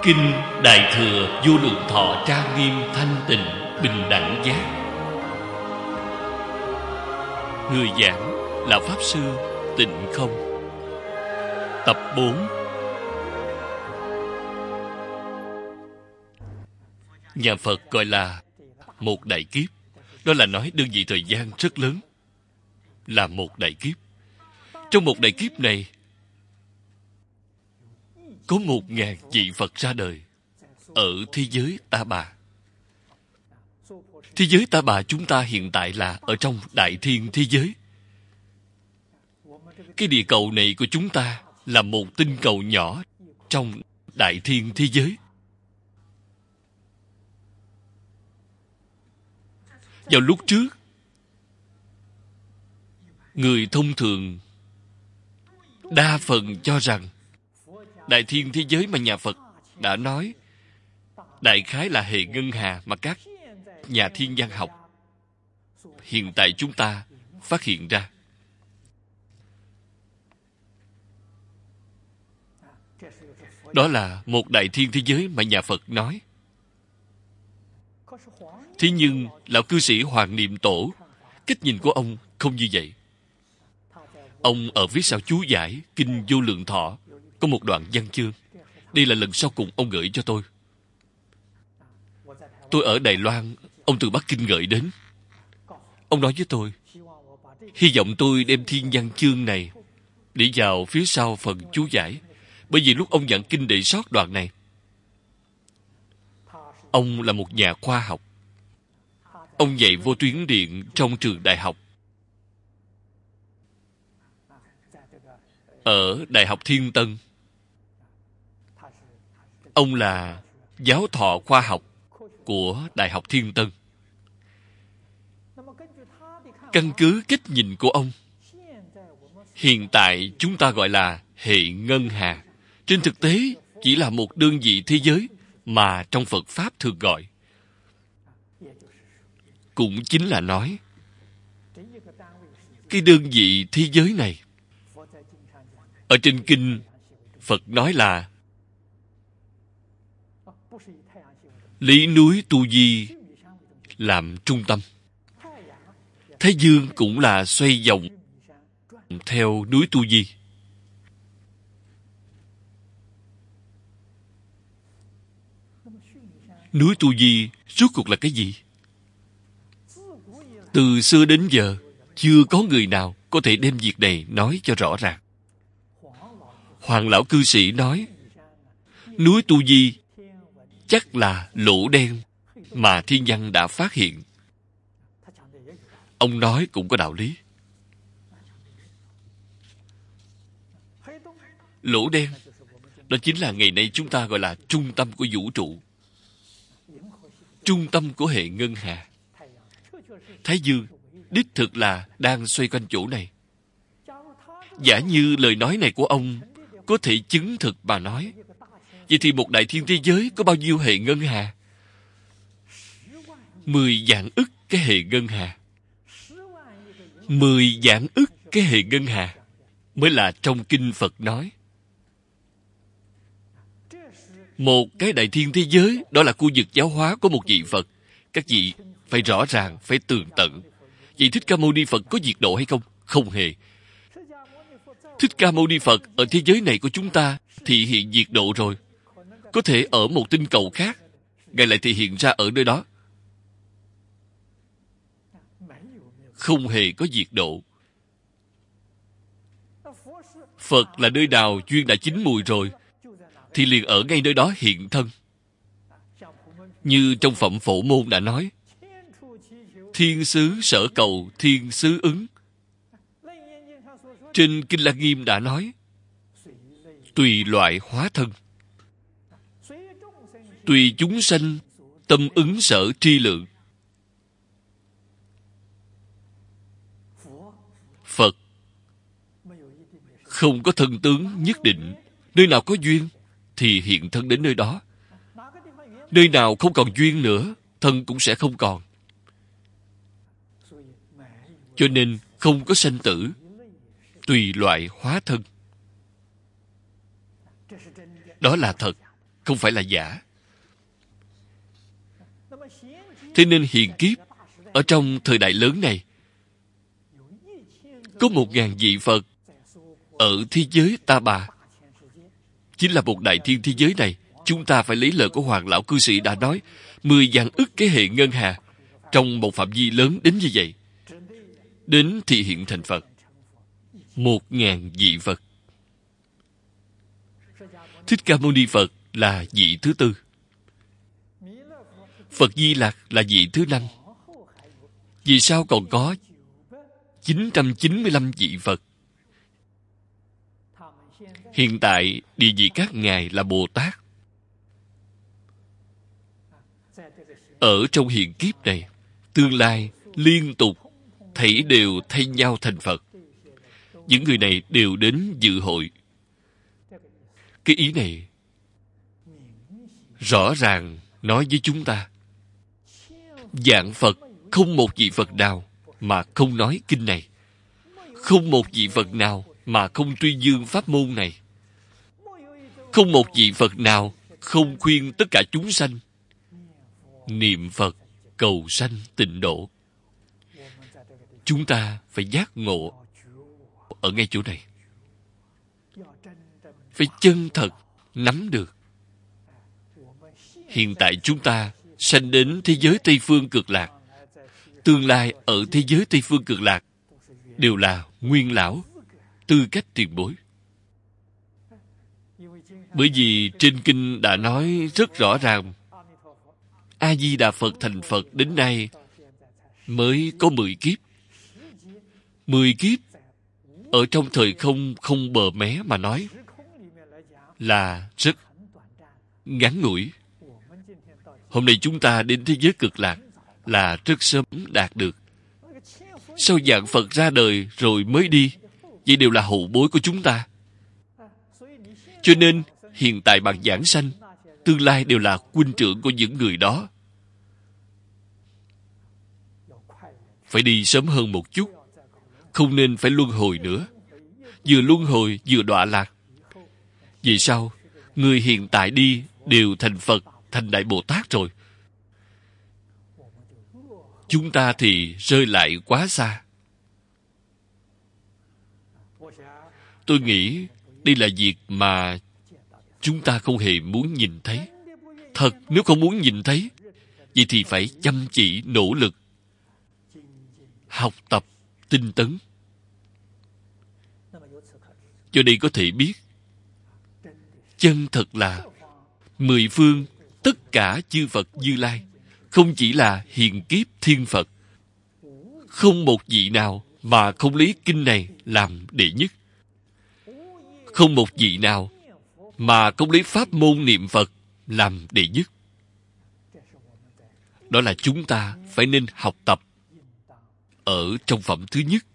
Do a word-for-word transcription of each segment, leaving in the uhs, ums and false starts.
Kinh Đại Thừa Vô Lượng Thọ trang nghiêm thanh tịnh bình đẳng giác. Người giảng là Pháp Sư Tịnh Không. Tập bốn. Nhà Phật gọi là một đại kiếp. Đó là nói đơn vị thời gian rất lớn, là một đại kiếp. Trong một đại kiếp này có một ngàn vị Phật ra đời ở thế giới Ta Bà. Thế giới Ta Bà chúng ta hiện tại là ở trong đại thiên thế giới. Cái địa cầu này của chúng ta là một tinh cầu nhỏ trong đại thiên thế giới. Vào lúc trước, người thông thường đa phần cho rằng đại thiên thế giới mà nhà Phật đã nói đại khái là hệ ngân hà mà các nhà thiên văn học hiện tại chúng ta phát hiện ra. Đó là một đại thiên thế giới mà nhà Phật nói. Thế nhưng lão cư sĩ Hoàng Niệm Tổ, cách nhìn của ông không như vậy. Ông ở phía sau chú giải Kinh Vô Lượng Thọ có một đoạn văn chương. Đây là lần sau cùng ông gửi cho tôi. Tôi ở Đài Loan, ông từ Bắc Kinh gửi đến. Ông nói với tôi, hy vọng tôi đem thiên văn chương này để vào phía sau phần chú giải, bởi vì lúc ông giảng kinh để sót đoạn này. Ông là một nhà khoa học. Ông dạy vô tuyến điện trong trường đại học. Ở Đại học Thiên Tân, ông là giáo thọ khoa học của Đại học Thiên Tân. Căn cứ cách nhìn của ông, hiện tại chúng ta gọi là hệ ngân hà. Trên thực tế chỉ là một đơn vị thế giới mà trong Phật Pháp thường gọi. Cũng chính là nói, cái đơn vị thế giới này, ở trên kinh, Phật nói là lấy núi Tu Di làm trung tâm. Thái Dương cũng là xoay vòng theo núi Tu Di. Núi Tu Di rốt cuộc là cái gì? Từ xưa đến giờ, chưa có người nào có thể đem việc này nói cho rõ ràng. Hoàng lão cư sĩ nói, núi Tu Di chắc là lỗ đen mà thiên văn đã phát hiện. Ông nói cũng có đạo lý. Lỗ đen, đó chính là ngày nay chúng ta gọi là trung tâm của vũ trụ, trung tâm của hệ ngân hà. Thái Dương đích thực là đang xoay quanh chỗ này. Giả như lời nói này của ông có thể chứng thực mà nói, vậy thì một đại thiên thế giới có bao nhiêu hệ ngân hà? Mười vạn ức cái hệ ngân hà. Mười vạn ức cái hệ ngân hà mới là trong kinh Phật nói. Một cái đại thiên thế giới, đó là khu vực giáo hóa của một vị Phật. Các vị phải rõ ràng, phải tường tận. Vậy Thích Ca Mâu Ni Phật có diệt độ hay không? Không hề. Thích Ca Mâu Ni Phật ở thế giới này của chúng ta thị hiện diệt độ rồi. Có thể ở một tinh cầu khác, Ngài lại thị hiện ra ở nơi đó. Không hề có diệt độ. Phật là nơi nào duyên đã chín mùi rồi, thì liền ở ngay nơi đó hiện thân. Như trong Phẩm Phổ Môn đã nói, thiên xứ sở cầu thiên xứ ứng. Trên Kinh Lăng Nghiêm đã nói, tùy loại hóa thân, tùy chúng sanh tâm ứng sở tri lượng. Phật không có thân tướng nhất định. Nơi nào có duyên thì hiện thân đến nơi đó. Nơi nào không còn duyên nữa, thân cũng sẽ không còn. Cho nên không có sanh tử, tùy loại hóa thân. Đó là thật. không phải là giả. Thế nên hiền kiếp ở trong thời đại lớn này có một ngàn vị Phật ở thế giới Ta Bà, chính là một đại thiên thế giới này. Chúng ta phải lấy lời của Hoàng lão cư sĩ đã nói, mười vạn ức cái hệ ngân hà trong một phạm vi lớn đến như vậy, đến thì hiện thành Phật. Một ngàn vị Phật. Thích Ca Mâu Ni Phật là vị thứ tư. Phật Di Lặc là vị thứ năm. Vì sao còn có chín trăm chín mươi lăm vị Phật? Hiện tại, địa vị các ngài là Bồ Tát. Ở trong hiện kiếp này, tương lai, liên tục, thảy đều thay nhau thành Phật. Những người này đều đến dự hội. Cái ý này rõ ràng nói với chúng ta, vạn Phật không một vị Phật nào mà không nói kinh này, không một vị Phật nào mà không tuyên dương pháp môn này, không một vị Phật nào không khuyên tất cả chúng sanh niệm Phật cầu sanh tịnh độ. Chúng ta phải giác ngộ ở ngay chỗ này, phải chân thật nắm được. Hiện tại chúng ta sanh đến thế giới Tây Phương Cực Lạc, tương lai ở thế giới Tây Phương Cực Lạc đều là nguyên lão, tư cách tiền bối. Bởi vì trên kinh đã nói rất rõ ràng, A Di Đà Phật thành Phật đến nay mới có mười kiếp. Mười kiếp ở trong thời không không bờ mé mà nói là rất ngắn ngủi. Hôm nay chúng ta đến thế giới Cực Lạc là rất sớm đạt được. Sau dạng Phật ra đời rồi mới đi, vậy đều là hậu bối của chúng ta. Cho nên hiện tại bạn giảng sanh, tương lai đều là huynh trưởng của những người đó. Phải đi sớm hơn một chút, không nên phải luân hồi nữa. Vừa luân hồi vừa đọa lạc. Vì sao? Người hiện tại đi đều thành Phật, thành Đại Bồ Tát rồi. Chúng ta thì rơi lại quá xa. Tôi nghĩ đây là việc mà chúng ta không hề muốn nhìn thấy. Thật, nếu không muốn nhìn thấy, vậy thì phải chăm chỉ nỗ lực, học tập, tinh tấn. Cho đây có thể biết, chân thật là mười phương tất cả chư Phật Như Lai không chỉ là hiền kiếp thiên Phật, không một vị nào mà không lấy kinh này làm đệ nhất, không một vị nào mà không lấy pháp môn niệm Phật làm đệ nhất. Đó là chúng ta phải nên học tập ở trong phẩm thứ nhất.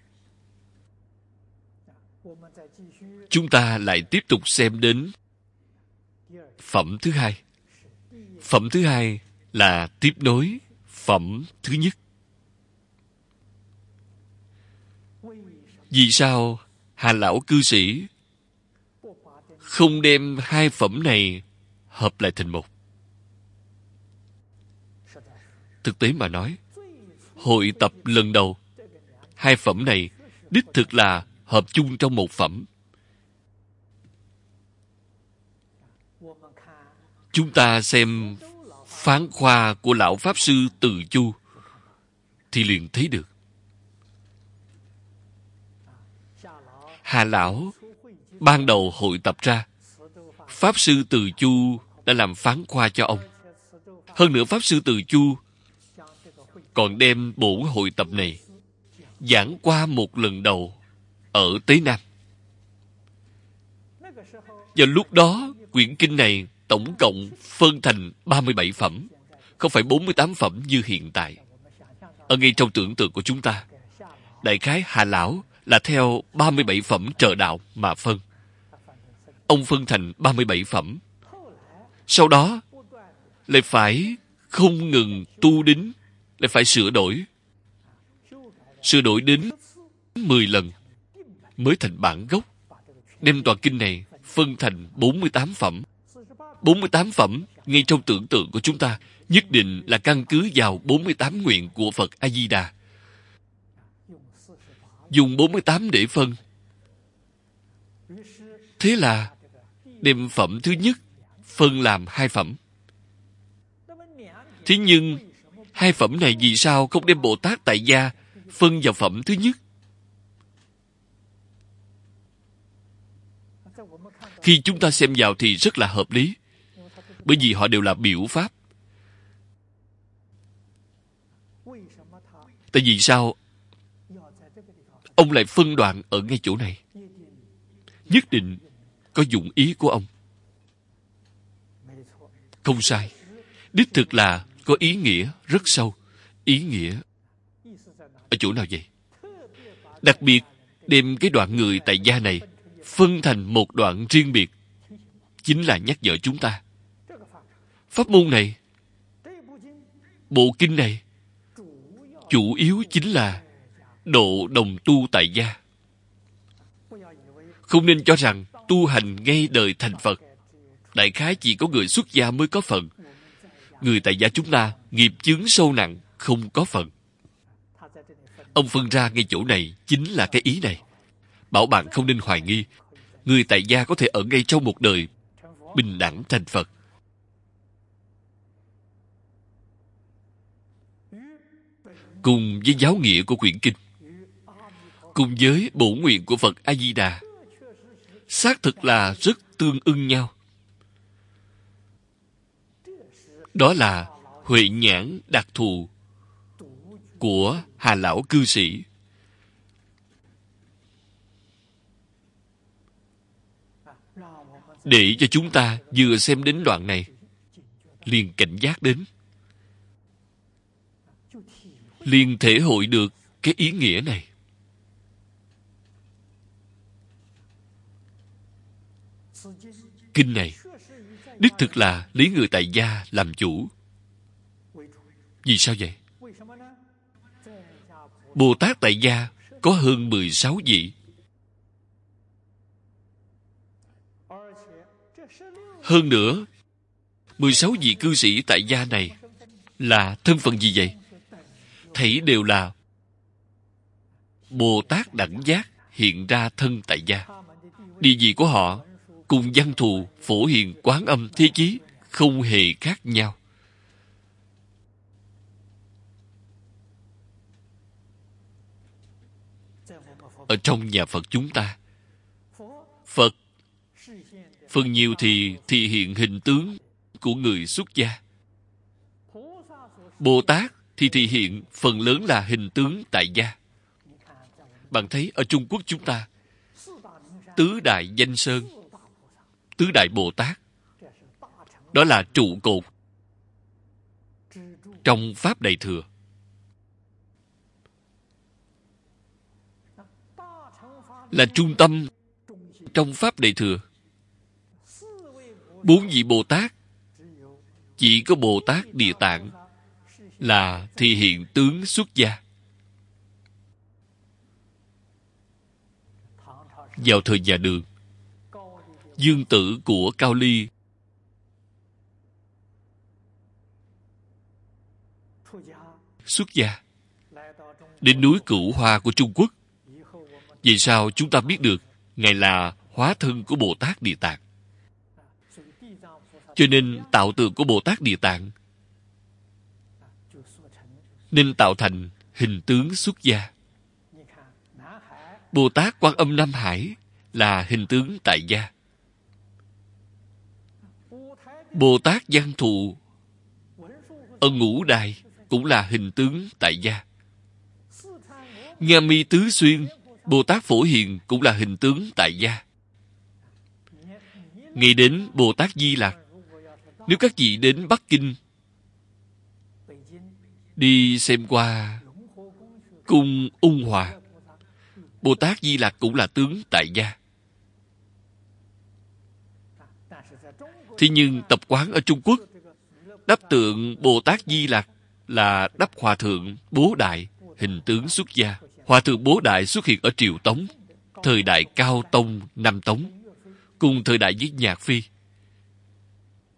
Chúng ta lại tiếp tục xem đến phẩm thứ hai. Phẩm thứ hai là tiếp nối phẩm thứ nhất. Vì sao Hà lão cư sĩ không đem hai phẩm này hợp lại thành một? Thực tế mà nói, hội tập lần đầu, hai phẩm này đích thực là hợp chung trong một phẩm. Chúng ta xem phán khoa của lão Pháp Sư Từ Chu thì liền thấy được. Hà lão ban đầu hội tập ra, Pháp Sư Từ Chu đã làm phán khoa cho ông. Hơn nữa Pháp Sư Từ Chu còn đem bổn hội tập này giảng qua một lần đầu ở Tế Nam. Vào lúc đó, quyển kinh này tổng cộng phân thành ba mươi bảy phẩm, không phải bốn mươi tám phẩm như hiện tại. Ở ngay trong tưởng tượng của chúng ta, đại khái Hà lão là theo ba mươi bảy phẩm trợ đạo mà phân. Ông phân thành ba mươi bảy phẩm. Sau đó, lại phải không ngừng tu đính, lại phải sửa đổi. Sửa đổi đến mười lần mới thành bản gốc. Đem toàn kinh này phân thành bốn mươi tám phẩm. bốn mươi tám phẩm ngay trong tưởng tượng của chúng ta nhất định là căn cứ vào bốn mươi tám nguyện của Phật A-di-đà. Dùng bốn mươi tám để phân. Thế là đem phẩm thứ nhất phân làm hai phẩm. Thế nhưng hai phẩm này vì sao không đem Bồ Tát Tại Gia phân vào phẩm thứ nhất? Khi chúng ta xem vào thì rất là hợp lý. Bởi vì họ đều là biểu pháp. Tại vì sao ông lại phân đoạn ở ngay chỗ này? Nhất định có dụng ý của ông. Không sai. Đích thực là có ý nghĩa rất sâu. Ý nghĩa ở chỗ nào vậy? Đặc biệt đem cái đoạn người tại gia này phân thành một đoạn riêng biệt, chính là nhắc nhở chúng ta. Pháp môn này, bộ kinh này, chủ yếu chính là độ đồng tu tại gia. Không nên cho rằng tu hành ngay đời thành Phật, đại khái chỉ có người xuất gia mới có phần. Người tại gia chúng ta nghiệp chướng sâu nặng, không có phần. Ông phân ra ngay chỗ này chính là cái ý này. Bảo bạn không nên hoài nghi, người tại gia có thể ở ngay trong một đời bình đẳng thành Phật. Cùng với giáo nghĩa của quyển kinh, cùng với bổ nguyện của Phật A-di-đà, xác thực là rất tương ưng nhau. Đó là huệ nhãn đặc thù của Hà Lão cư sĩ. Để cho chúng ta vừa xem đến đoạn này, liền cảnh giác đến, liền thể hội được cái ý nghĩa này. Kinh này đích thực là lấy người tại gia làm chủ. Vì sao vậy? Bồ Tát tại gia có hơn mười sáu vị. Hơn nữa, mười sáu vị cư sĩ tại gia này là thân phận gì vậy? Thảy đều là Bồ Tát đẳng giác hiện ra thân tại gia. Địa vị của họ cùng Văn Thù, Phổ Hiền, Quán Âm, Thế Chí không hề khác nhau. Ở trong nhà Phật chúng ta, Phật phần nhiều thì thị hiện hình tướng của người xuất gia. Bồ Tát thì thị hiện phần lớn là hình tướng tại gia. Bạn thấy ở Trung Quốc chúng ta, tứ đại danh sơn, tứ đại Bồ Tát, đó là trụ cột trong Pháp Đại Thừa. Là trung tâm trong Pháp Đại Thừa. Bốn vị Bồ Tát, chỉ có Bồ Tát Địa Tạng là thị hiện tướng xuất gia. Vào thời nhà Đường, dương tử của Cao Ly xuất gia đến núi Cửu Hoa của Trung Quốc. Vì sao chúng ta biết được Ngài là hóa thân của Bồ Tát Địa Tạng? Cho nên tạo tượng của Bồ Tát Địa Tạng nên tạo thành hình tướng xuất gia. Bồ Tát Quan Âm Nam Hải là hình tướng tại gia. Bồ Tát Văn Thù ở Ngũ Đài cũng là hình tướng tại gia. Nga Mi Tứ Xuyên, Bồ Tát Phổ Hiền cũng là hình tướng tại gia. Nghĩ đến Bồ Tát Di Lặc, nếu các vị đến Bắc Kinh đi xem qua cung Ung Hòa, Bồ Tát Di Lặc cũng là tướng tại gia. Thế nhưng tập quán ở Trung Quốc, đắp tượng Bồ Tát Di Lặc là đắp Hòa Thượng Bố Đại, hình tướng xuất gia. Hòa Thượng Bố Đại xuất hiện ở Triều Tống, thời đại Cao Tông, Nam Tống, cùng thời đại với Nhạc Phi.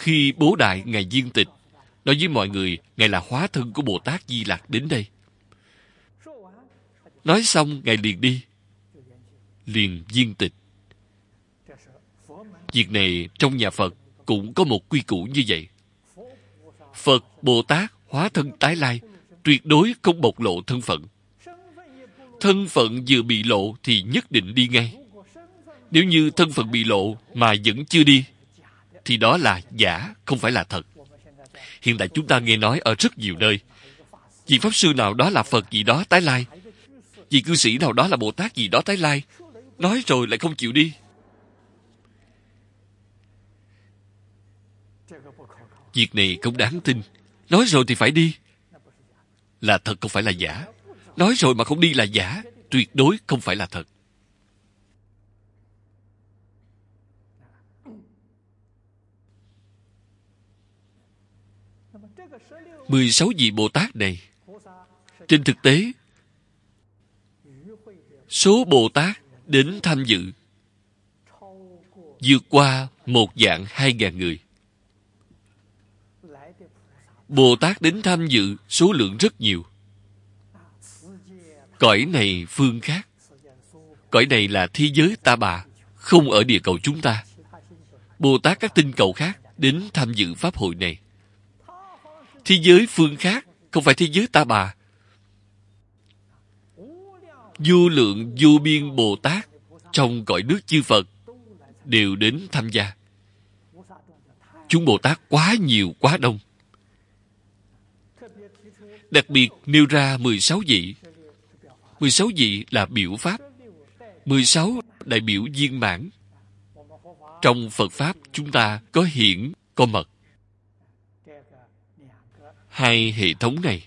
Khi Bố Đại Ngài viên tịch, nói với mọi người, Ngài là hóa thân của Bồ Tát Di Lặc đến đây. Nói xong, Ngài liền đi. Liền viên tịch. Việc này trong nhà Phật cũng có một quy củ như vậy. Phật, Bồ Tát, hóa thân tái lai, tuyệt đối không bộc lộ thân phận. Thân phận vừa bị lộ thì nhất định đi ngay. Nếu như thân phận bị lộ mà vẫn chưa đi, thì đó là giả, không phải là thật. Hiện tại chúng ta nghe nói ở rất nhiều nơi, vị Pháp Sư nào đó là Phật gì đó tái lai, vị cư sĩ nào đó là Bồ Tát gì đó tái lai, nói rồi lại không chịu đi. Việc này không đáng tin. Nói rồi thì phải đi. Là thật không phải là giả. Nói rồi mà không đi là giả, tuyệt đối không phải là thật. Mười sáu vị Bồ Tát này, trên thực tế, số Bồ Tát đến tham dự vượt qua một vạn hai ngàn người. Bồ Tát đến tham dự số lượng rất nhiều. Cõi này phương khác. Cõi này là thế giới Ta Bà, không ở địa cầu chúng ta. Bồ Tát các tinh cầu khác đến tham dự pháp hội này. Thế giới phương khác, không phải thế giới Ta Bà. Vô lượng vô biên Bồ Tát trong cõi nước chư Phật đều đến tham gia. Chúng Bồ Tát quá nhiều, quá đông. Đặc biệt nêu ra mười sáu vị. mười sáu vị là biểu pháp. mười sáu đại biểu viên mãn. Trong Phật Pháp chúng ta có hiển, có mật. Hai hệ thống này.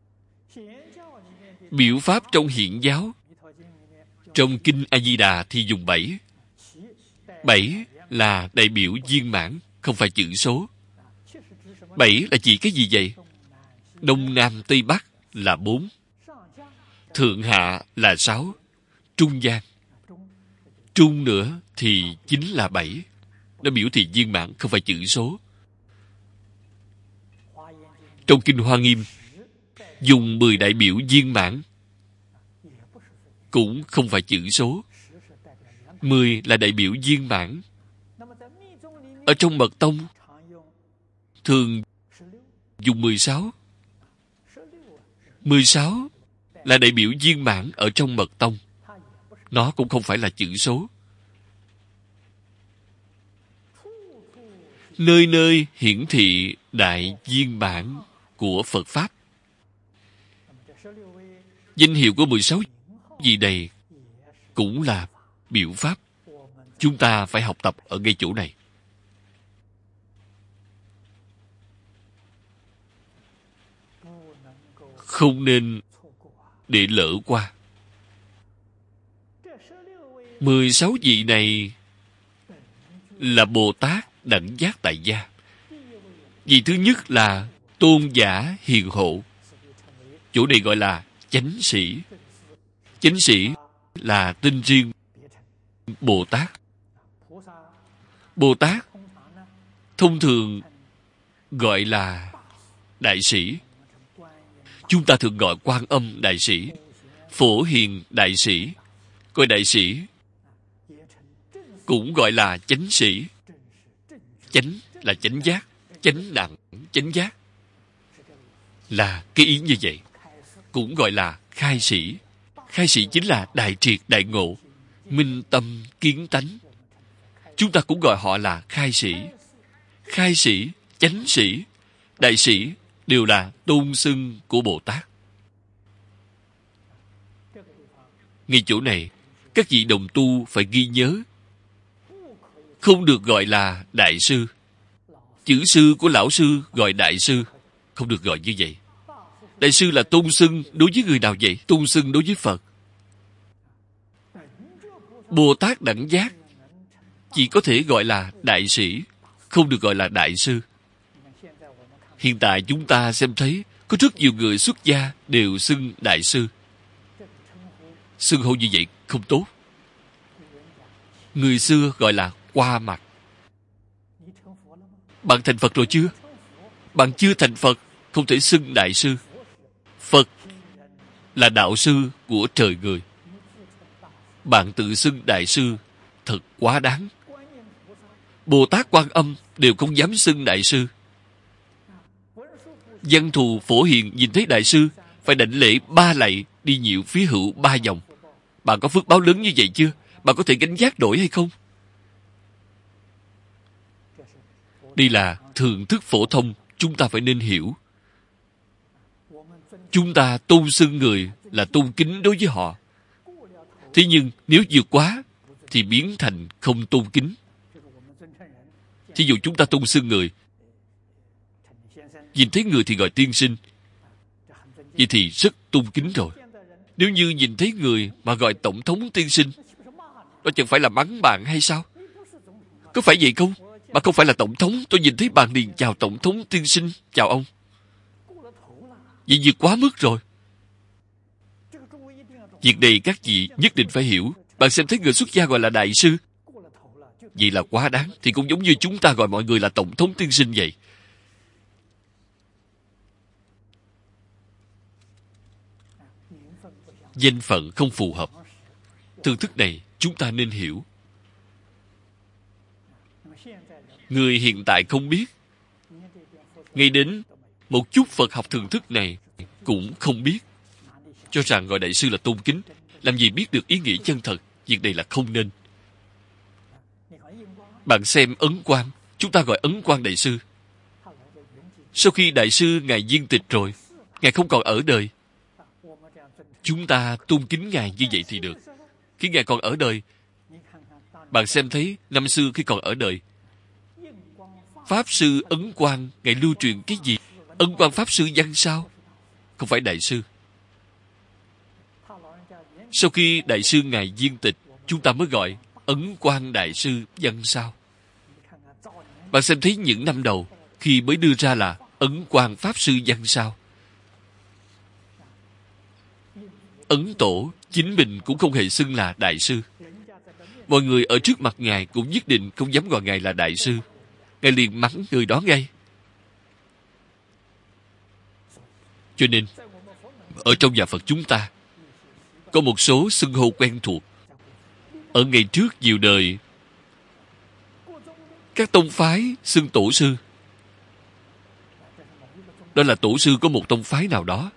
Biểu pháp trong hiển giáo, trong Kinh A-di-đà thì dùng bảy. Bảy là đại biểu viên mãn, không phải chữ số. Bảy là chỉ cái gì vậy? Đông Nam Tây Bắc là bốn. Thượng Hạ là sáu. Trung gian. Trung nữa thì chính là bảy. Nó biểu thị viên mãn, không phải chữ số. Trong Kinh Hoa Nghiêm, dùng mười đại biểu viên mãn, cũng không phải chữ số. Mười là đại biểu viên mãn. Ở trong Mật Tông, thường dùng mười sáu. Mười sáu là đại biểu viên mãn ở trong Mật Tông. Nó cũng không phải là chữ số. Nơi nơi hiển thị đại viên mãn của Phật Pháp. Danh hiệu của mười sáu vị này cũng là biểu pháp. Chúng ta phải học tập ở ngay chỗ này. Không nên để lỡ qua. Mười sáu vị này là Bồ Tát đẳng giác tại gia. Vị thứ nhất là tôn giả hiền hộ. Chỗ này gọi là chánh sĩ. Chánh sĩ là tên riêng Bồ Tát. Bồ Tát thông thường gọi là đại sĩ. Chúng ta thường gọi Quan Âm đại sĩ, Phổ Hiền đại sĩ. Coi đại sĩ cũng gọi là chánh sĩ. Chánh là chánh giác, chánh đẳng, chánh giác. Là cái ý như vậy. Cũng gọi là khai sĩ. Khai sĩ chính là đại triệt đại ngộ, minh tâm kiến tánh. Chúng ta cũng gọi họ là khai sĩ. Khai sĩ, chánh sĩ, đại sĩ đều là tôn xưng của Bồ Tát. Ngay chỗ này, các vị đồng tu phải ghi nhớ. Không được gọi là đại sư. Chữ sư của lão sư gọi đại sư. Không được gọi như vậy. Đại sư là tôn xưng đối với người nào vậy? Tôn xưng đối với Phật. Bồ Tát đẳng giác chỉ có thể gọi là đại sĩ, không được gọi là đại sư. Hiện tại chúng ta xem thấy có rất nhiều người xuất gia đều xưng đại sư. Xưng hô như vậy không tốt. Người xưa gọi là qua mặt. Bạn thành Phật rồi chưa? Bạn chưa thành Phật, không thể xưng Đại sư. Phật là đạo sư của trời người. Bạn tự xưng Đại sư, thật quá đáng. Bồ Tát Quan Âm đều không dám xưng Đại sư. Văn thù Phổ Hiền nhìn thấy Đại sư, phải đảnh lễ ba lạy, đi nhiệu phía hữu ba vòng. Bạn có phước báo lớn như vậy chưa? Bạn có thể gánh vác nổi hay không? Đây là thượng thức phổ thông, chúng ta phải nên hiểu. Chúng ta tôn xưng người là tôn kính đối với họ. Thế nhưng nếu vượt quá thì biến thành không tôn kính. Thí dụ chúng ta tôn xưng người, nhìn thấy người thì gọi tiên sinh, vậy thì rất tôn kính rồi. Nếu như nhìn thấy người mà gọi tổng thống tiên sinh, đó chẳng phải là mắng bạn hay sao? Có phải vậy không? Bạn không phải là tổng thống, tôi nhìn thấy bạn liền chào tổng thống tiên sinh, chào ông. Vậy vượt quá mức rồi. Việc này các vị nhất định phải hiểu. Bạn xem thấy người xuất gia gọi là đại sư, vậy là quá đáng. Thì cũng giống như chúng ta gọi mọi người là tổng thống tiên sinh vậy. Danh phận không phù hợp. Thưởng thức này chúng ta nên hiểu. Người hiện tại không biết, ngay đến một chút Phật học thưởng thức này cũng không biết, cho rằng gọi đại sư là tôn kính. Làm gì biết được ý nghĩa chân thật. Việc này là không nên. Bạn xem Ấn Quang, chúng ta gọi Ấn Quang đại sư. Sau khi đại sư ngài viên tịch rồi, ngài không còn ở đời, chúng ta tôn kính ngài như vậy thì được. Khi ngài còn ở đời, bạn xem thấy năm xưa khi còn ở đời, Pháp sư Ấn Quang ngài lưu truyền cái gì? Ấn Quang Pháp sư văn sao? Không phải đại sư. Sau khi đại sư ngài viên tịch, chúng ta mới gọi Ấn Quang đại sư văn sao. Bạn xem thấy những năm đầu khi mới đưa ra là Ấn Quang Pháp sư văn sao. Ấn Tổ chính mình cũng không hề xưng là đại sư. Mọi người ở trước mặt ngài cũng nhất định không dám gọi ngài là đại sư. Ngài liền mắng người đó ngay. Cho nên ở trong nhà Phật chúng ta có một số xưng hô quen thuộc. Ở ngày trước nhiều đời, các tông phái xưng tổ sư, đó là tổ sư của một tông phái nào đó,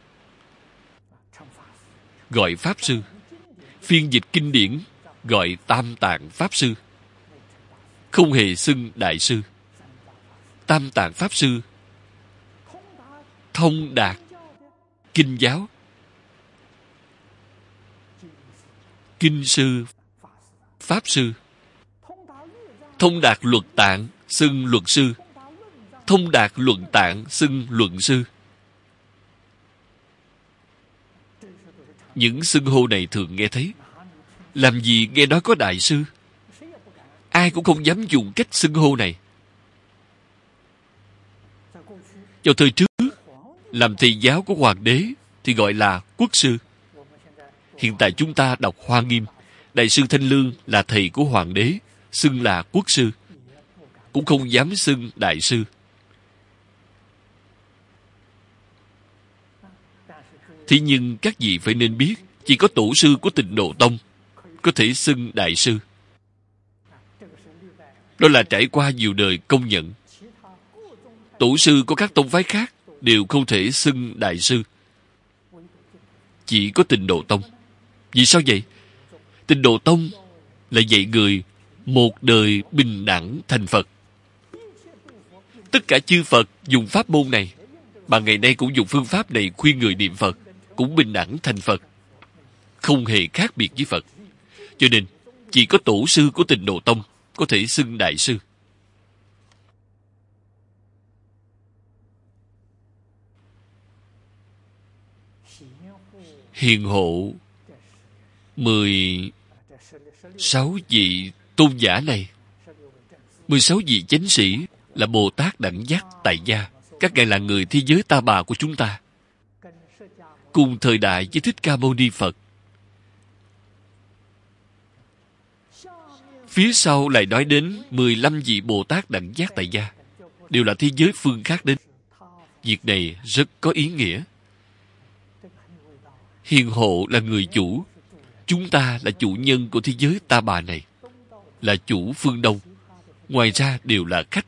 gọi Pháp sư. Phiên dịch kinh điển gọi Tam Tạng Pháp sư, không hề xưng đại sư. Tam Tạng Pháp sư thông đạt kinh giáo, kinh sư, pháp sư. Thông đạt luật tạng xưng luật sư, thông đạt luận tạng xưng luận sư. Những xưng hô này thường nghe thấy. Làm gì nghe nói có đại sư? Ai cũng không dám dùng cách xưng hô này. Vào thời trước, làm thầy giáo của hoàng đế thì gọi là quốc sư. Hiện tại chúng ta đọc Hoa Nghiêm, đại sư Thanh Lương là thầy của hoàng đế, xưng là quốc sư, cũng không dám xưng đại sư. Thế nhưng các vị phải nên biết, chỉ có tổ sư của Tịnh Độ Tông có thể xưng đại sư. Đó là trải qua nhiều đời công nhận. Tổ sư của các tông phái khác đều không thể xưng đại sư. Chỉ có Tịnh Độ Tông. Vì sao vậy? Tịnh Độ Tông là dạy người một đời bình đẳng thành Phật. Tất cả chư Phật dùng pháp môn này, bạn ngày nay cũng dùng phương pháp này khuyên người niệm Phật, cũng bình đẳng thành Phật, không hề khác biệt với Phật. Cho nên chỉ có tổ sư của Tịnh Độ Tông có thể xưng đại sư. Hiền hộ mười sáu vị tôn giả này, mười sáu vị chánh sĩ là Bồ Tát Đẳng Giác tại gia. Các ngài là người thế giới Ta Bà của chúng ta, cùng thời đại với Thích Ca Mâu Ni Phật. Phía sau lại nói đến mười lăm vị Bồ Tát Đẳng Giác tại gia. đều là thế giới phương khác đến. Việc này rất có ý nghĩa. Hiền hộ là người chủ. Chúng ta là chủ nhân của thế giới ta bà này, là chủ phương Đông. Ngoài ra đều là khách.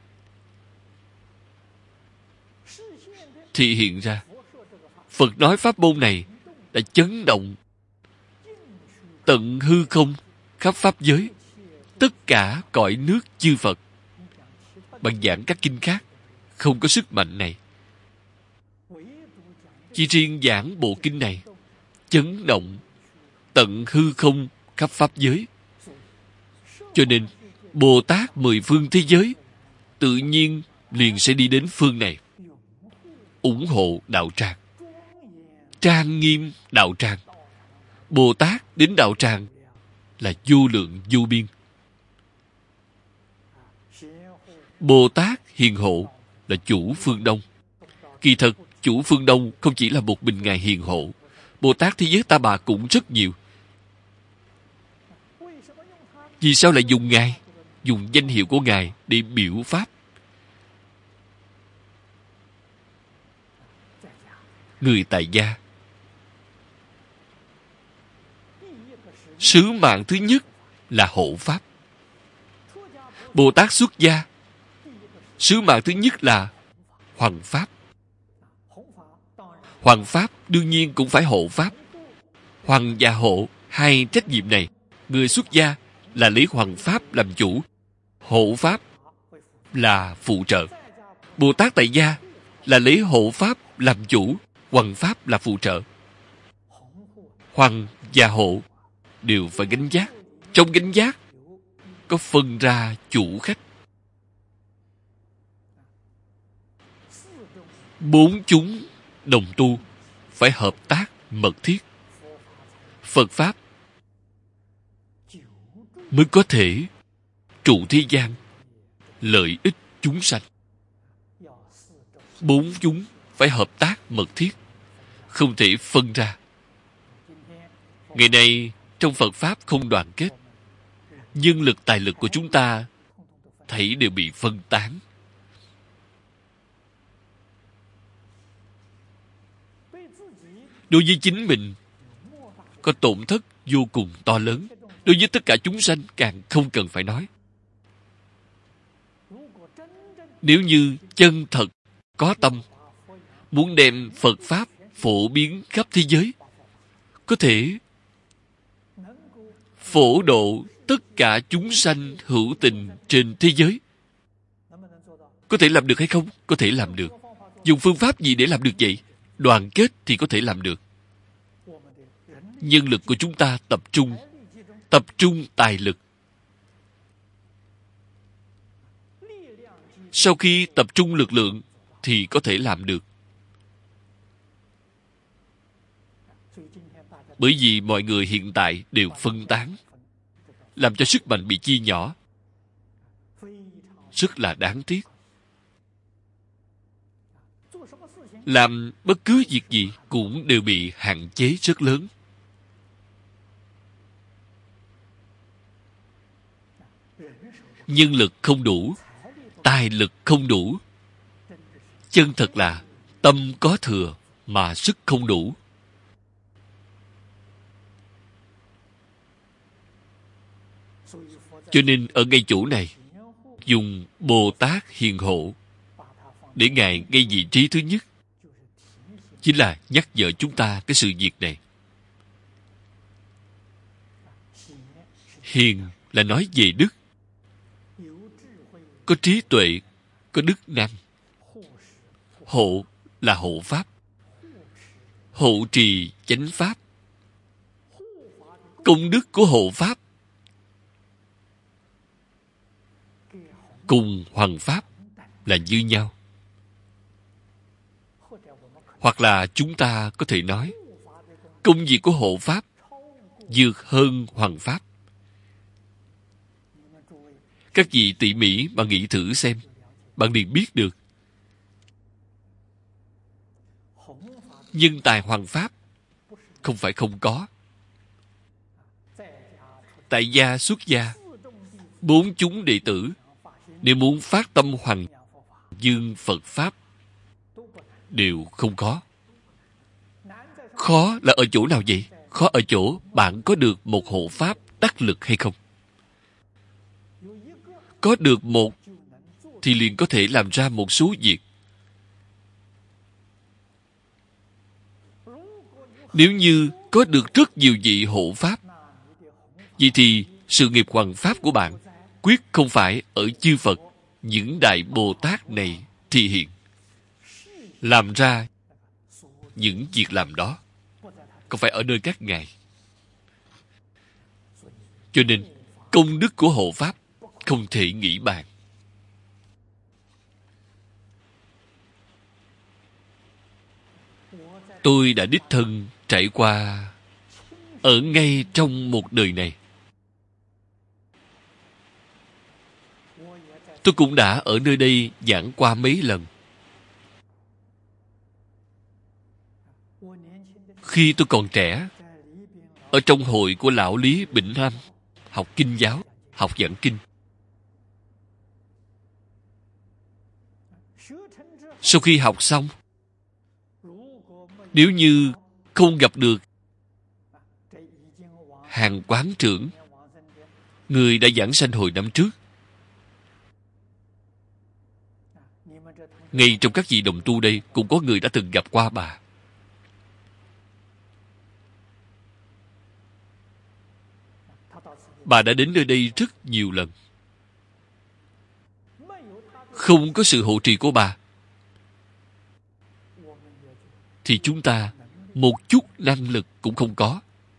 Thì hiện ra, Phật nói pháp môn này đã chấn động tận hư không, khắp pháp giới, tất cả cõi nước chư Phật. Bạn giảng các kinh khác, không có sức mạnh này. Chỉ riêng giảng bộ kinh này, chấn động tận hư không, khắp pháp giới. Cho nên, Bồ Tát mười phương thế giới tự nhiên liền sẽ đi đến phương này, ủng hộ đạo tràng, trang nghiêm đạo tràng. Bồ Tát đến đạo tràng là vô lượng vô biên. Bồ Tát hiền hộ là chủ phương Đông. Kỳ thật, chủ phương Đông không chỉ là một mình Ngài hiền hộ. Bồ Tát thế giới ta bà cũng rất nhiều. Vì sao lại dùng Ngài, dùng danh hiệu của Ngài để biểu pháp? Người tại gia, sứ mạng thứ nhất là hộ pháp. Bồ Tát xuất gia, sứ mạng thứ nhất là hoằng pháp. Hoằng pháp đương nhiên cũng phải hộ pháp. Hoằng và hộ, hai trách nhiệm này, người xuất gia là lấy hoằng pháp làm chủ, hộ pháp là phụ trợ. Bồ Tát tại gia là lấy hộ pháp làm chủ, hoằng pháp là phụ trợ. Hoằng và hộ đều phải gánh vác. Trong gánh vác có phân ra chủ khách. Bốn chúng đồng tu, phải hợp tác mật thiết. Phật Pháp mới có thể trụ thế gian, lợi ích chúng sanh. Bốn chúng phải hợp tác mật thiết, không thể phân ra. Ngày nay, trong Phật Pháp không đoàn kết. Nhân lực tài lực của chúng ta thảy đều bị phân tán. Đối với chính mình có tổn thất vô cùng to lớn. Đối với tất cả chúng sanh càng không cần phải nói. Nếu như chân thật có tâm, muốn đem Phật Pháp phổ biến khắp thế giới, có thể phổ độ tất cả chúng sanh hữu tình trên thế giới. Có thể làm được hay không? Có thể làm được. Dùng phương pháp gì để làm được vậy? Đoàn kết thì có thể làm được. Nhân lực của chúng ta tập trung, tập trung tài lực. Sau khi tập trung lực lượng thì có thể làm được. Bởi vì mọi người hiện tại đều phân tán, làm cho sức mạnh bị chia nhỏ. Rất là đáng tiếc. Làm bất cứ việc gì cũng đều bị hạn chế rất lớn. Nhân lực không đủ, tài lực không đủ. Chân thật là tâm có thừa mà sức không đủ. Cho nên ở ngay chỗ này, dùng Bồ Tát hiền hộ để Ngài ngay vị trí thứ nhất, chính là nhắc nhở chúng ta cái sự việc này. Hiền là nói về đức. Có trí tuệ, có đức năng. Hộ là hộ pháp. Hộ trì chánh pháp. Công đức của hộ pháp cùng hoằng pháp là như nhau. Hoặc là chúng ta có thể nói, công việc của hộ pháp vượt hơn hoằng pháp. Các vị tỉ mỉ mà nghĩ thử xem, bạn liền biết được. Nhân tài hoằng pháp không phải không có. Tại gia xuất gia, bốn chúng đệ tử, nếu muốn phát tâm hoằng, dương Phật Pháp đều không có. Khó là ở chỗ nào vậy? Khó ở chỗ bạn có được một hộ Pháp đắc lực hay không? Có được một thì liền có thể làm ra một số việc. Nếu như có được rất nhiều vị hộ Pháp, vậy thì sự nghiệp hoằng Pháp của bạn quyết không phải ở chư Phật, những Đại Bồ Tát này thị hiện, làm ra những việc làm đó, không phải ở nơi các ngài. Cho nên, công đức của hộ Pháp không thể nghĩ bàn. Tôi đã đích thân trải qua ở ngay trong một đời này. Tôi cũng đã ở nơi đây giảng qua mấy lần. Khi tôi còn trẻ, ở trong hội của lão Lý Bỉnh Nam, học kinh giáo, học giảng kinh. Sau khi học xong, nếu như không gặp được hàng quán trưởng, người đã giảng sanh hồi năm trước, ngay trong các vị đồng tu đây cũng có người đã từng gặp qua bà. Bà đã đến nơi đây rất nhiều lần. Không có sự hộ trì của bà, thì chúng ta một chút năng lực cũng không có.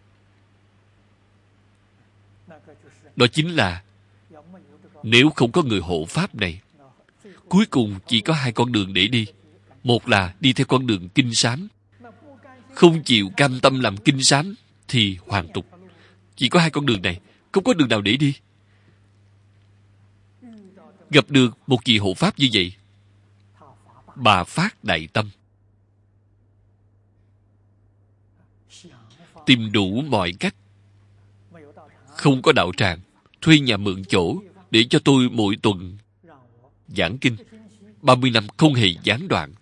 Đó chính là nếu không có người hộ Pháp này, cuối cùng chỉ có hai con đường để đi. Một là đi theo con đường kinh sám, không chịu cam tâm làm kinh sám thì hoàn tục. Chỉ có hai con đường này, không có đường nào để đi. Gặp được một vị hộ Pháp như vậy, bà phát đại tâm, tìm đủ mọi cách. Không có đạo tràng, thuê nhà mượn chỗ để cho tôi mỗi tuần giảng kinh. ba mươi năm không hề gián đoạn.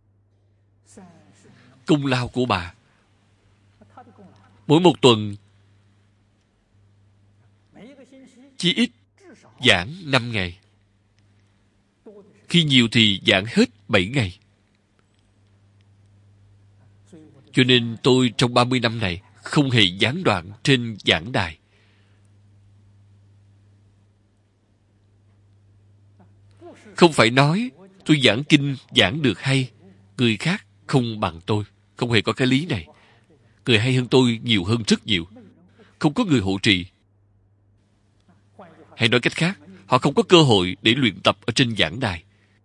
Công lao của bà, mỗi một tuần chỉ ít giảng năm ngày, khi nhiều thì giảng hết bảy ngày. Cho nên tôi trong ba mươi năm này không hề gián đoạn trên giảng đài. Không phải nói tôi giảng kinh giảng được hay, người khác không bằng tôi. Không hề có cái lý này. Người hay hơn tôi nhiều hơn rất nhiều. Không có người hộ trì. Hay nói cách khác, họ không có cơ hội để luyện tập ở trên giảng đài.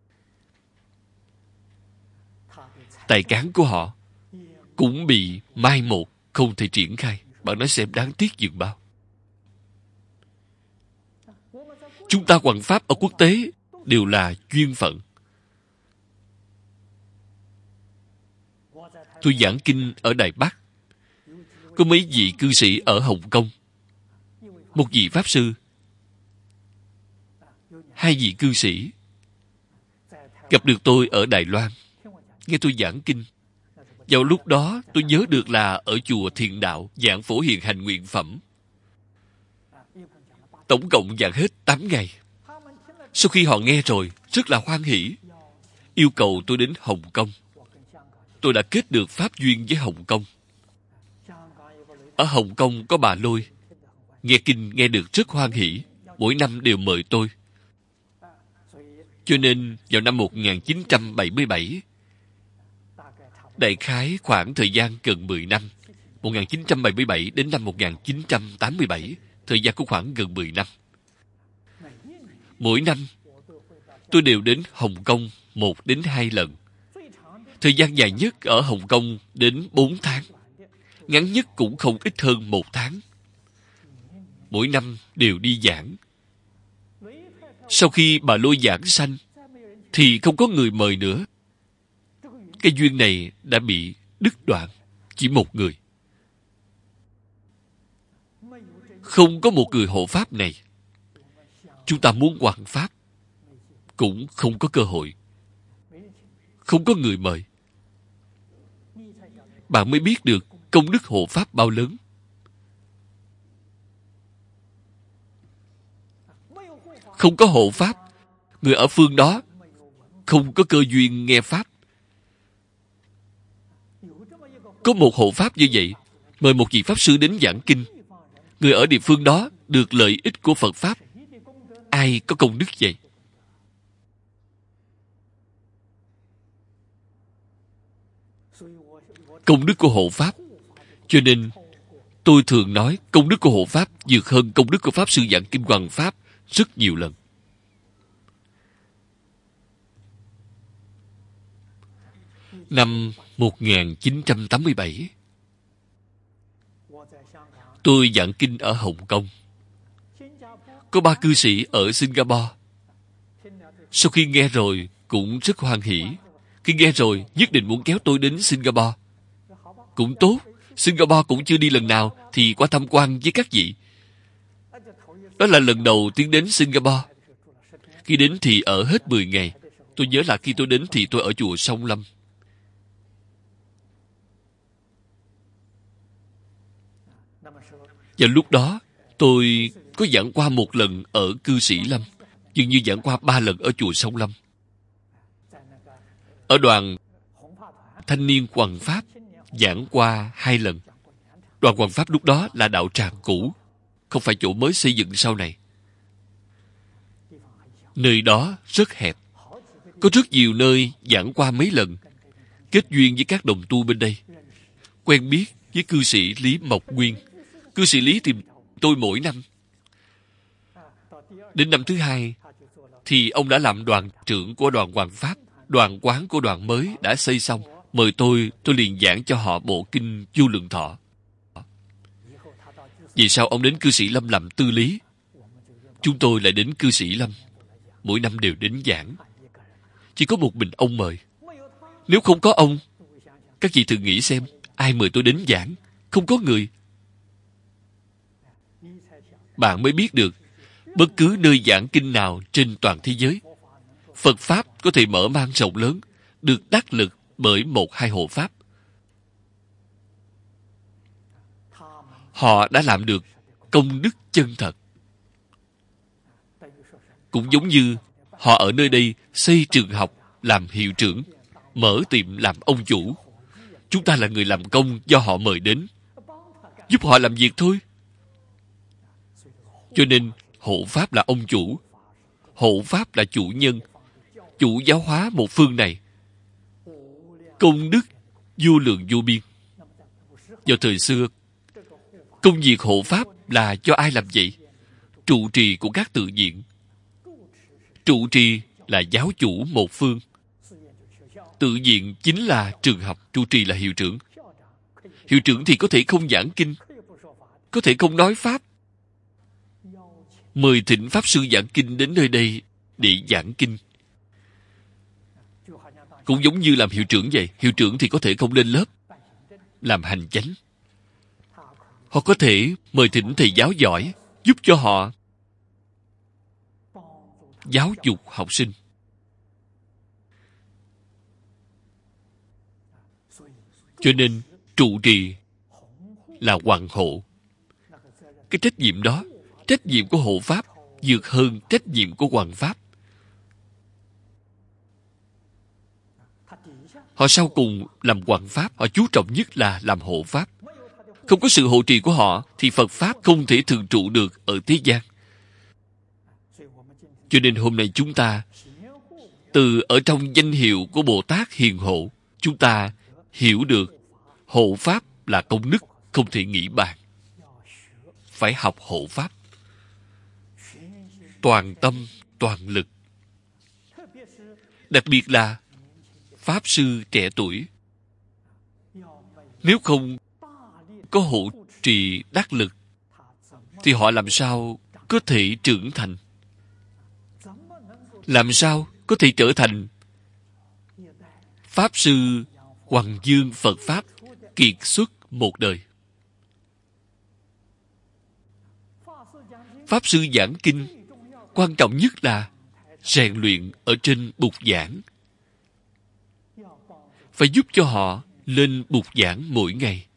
Tài cán của họ cũng bị mai một, không thể triển khai. Bạn nói xem đáng tiếc dường bao. Chúng ta hoằng Pháp ở quốc tế đều là duyên phận. Tôi giảng kinh ở Đài Bắc, có mấy vị cư sĩ ở Hồng Kông, một vị Pháp sư, hai vị cư sĩ gặp được tôi ở Đài Loan, nghe tôi giảng kinh. Vào lúc đó tôi nhớ được là ở chùa Thiền Đạo giảng Phổ Hiền Hành Nguyện Phẩm. Tổng cộng giảng hết tám ngày. Sau khi họ nghe rồi, rất là hoan hỉ, yêu cầu tôi đến Hồng Kông. Tôi đã kết được pháp duyên với Hồng Kông. Ở Hồng Kông có bà Lôi, nghe kinh nghe được rất hoan hỉ, mỗi năm đều mời tôi. Cho nên vào năm một nghìn chín trăm bảy mươi bảy, đại khái khoảng thời gian gần mười năm, một nghìn chín trăm bảy mươi bảy đến năm một nghìn chín trăm tám mươi bảy, thời gian cũng khoảng gần mười năm. Mỗi năm, tôi đều đến Hồng Kông một đến hai lần. Thời gian dài nhất ở Hồng Kông đến bốn tháng. Ngắn nhất cũng không ít hơn một tháng. Mỗi năm đều đi giảng. Sau khi bà Lôi giảng sanh, thì không có người mời nữa. Cái duyên này đã bị đứt đoạn. Chỉ một người. Không có một người hộ Pháp này, chúng ta muốn hoằng Pháp cũng không có cơ hội. không có người mời. Bạn mới biết được công đức hộ pháp bao lớn. Không có hộ pháp, người ở phương đó không có cơ duyên nghe pháp. Có một hộ pháp như vậy, mời một vị pháp sư đến giảng kinh, người ở địa phương đó được lợi ích của Phật pháp. Ai có công đức vậy? Công đức của hộ pháp. Cho nên tôi thường nói công đức của hộ pháp vượt hơn công đức của pháp sư giảng kinh hoằng pháp rất nhiều lần. Năm một nghìn chín trăm tám mươi bảy, tôi giảng kinh ở Hồng Kông. Có ba cư sĩ ở Singapore. Sau khi nghe rồi cũng rất hoan hỉ. Khi nghe rồi nhất định muốn kéo tôi đến Singapore. Cũng tốt, Singapore cũng chưa đi lần nào thì qua tham quan với các vị. Đó là lần đầu tiến đến Singapore. Khi đến thì ở hết mười ngày. Tôi nhớ là khi tôi đến thì tôi ở chùa Song Lâm. Và lúc đó tôi có giảng qua một lần ở cư sĩ Lâm, dường như giảng qua ba lần ở chùa Song Lâm. Ở đoàn thanh niên hoằng pháp giảng qua hai lần. Đoàn hoằng pháp lúc đó là đạo tràng cũ, không phải chỗ mới xây dựng sau này. Nơi đó rất hẹp, có rất nhiều nơi giảng qua mấy lần, kết duyên với các đồng tu bên đây, quen biết với cư sĩ Lý Mộc Nguyên. Cư sĩ Lý tìm tôi mỗi năm. Đến năm thứ hai thì ông đã làm đoàn trưởng của đoàn hoằng pháp. Đoàn quán của đoàn mới đã xây xong, mời tôi, tôi liền giảng cho họ bộ kinh Vô Lượng Thọ. Vì sao ông đến cư sĩ Lâm làm tư lý? Chúng tôi lại đến cư sĩ Lâm, mỗi năm đều đến giảng. Chỉ có một mình ông mời. Nếu không có ông, các vị thử nghĩ xem, ai mời tôi đến giảng? Không có người. Bạn mới biết được, bất cứ nơi giảng kinh nào trên toàn thế giới, Phật Pháp có thể mở mang rộng lớn, được đắc lực bởi một hai hộ Pháp. Họ đã làm được công đức chân thật. Cũng giống như họ ở nơi đây xây trường học làm hiệu trưởng, mở tiệm làm ông chủ. Chúng ta là người làm công do họ mời đến, giúp họ làm việc thôi. Cho nên hộ Pháp là ông chủ, hộ Pháp là chủ nhân, chủ giáo hóa một phương này. Công đức vô lượng vô biên. Vào thời xưa, công việc hộ Pháp là cho ai làm vậy? Trụ trì của các tự viện. Trụ trì là giáo chủ một phương. Tự viện chính là trường học, trụ trì là hiệu trưởng. Hiệu trưởng thì có thể không giảng kinh, có thể không nói Pháp. Mời thỉnh Pháp sư giảng kinh đến nơi đây để giảng kinh. Cũng giống như làm hiệu trưởng vậy. Hiệu trưởng thì có thể không lên lớp, làm hành chánh. Họ có thể mời thỉnh thầy giáo giỏi, giúp cho họ giáo dục học sinh. Cho nên trụ trì là hoàng hộ. Cái trách nhiệm đó, trách nhiệm của hộ Pháp vượt hơn trách nhiệm của hoằng Pháp. Họ sau cùng làm hoằng Pháp, họ chú trọng nhất là làm hộ Pháp. Không có sự hộ trì của họ thì Phật Pháp không thể thường trụ được ở thế gian. Cho nên hôm nay chúng ta từ ở trong danh hiệu của Bồ Tát Hiền Hộ, chúng ta hiểu được hộ Pháp là công đức không thể nghĩ bàn. Phải học hộ Pháp, toàn tâm, toàn lực. Đặc biệt là Pháp sư trẻ tuổi. Nếu không có hộ trì đắc lực, thì họ làm sao có thể trưởng thành? Làm sao có thể trở thành Pháp sư Hoằng Dương Phật Pháp kiệt xuất một đời? Pháp sư giảng kinh, quan trọng nhất là rèn luyện ở trên bục giảng. phải giúp cho họ lên bục giảng mỗi ngày.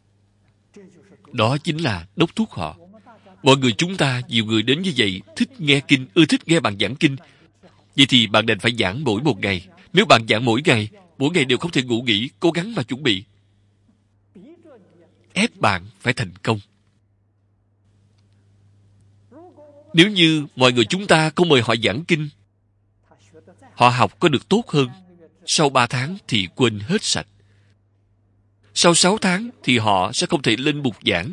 Đó chính là đốc thúc họ. Mọi người chúng ta, nhiều người đến như vậy, thích nghe kinh, ưa thích nghe bạn giảng kinh. Vậy thì bạn đành phải giảng mỗi một ngày. Nếu bạn giảng mỗi ngày, mỗi ngày đều không thể ngủ nghỉ, cố gắng mà chuẩn bị. Ép bạn phải thành công. Nếu như mọi người chúng ta không mời họ giảng kinh, họ học có được tốt hơn. Sau ba tháng thì quên hết sạch. Sau sáu tháng thì họ sẽ không thể lên bục giảng.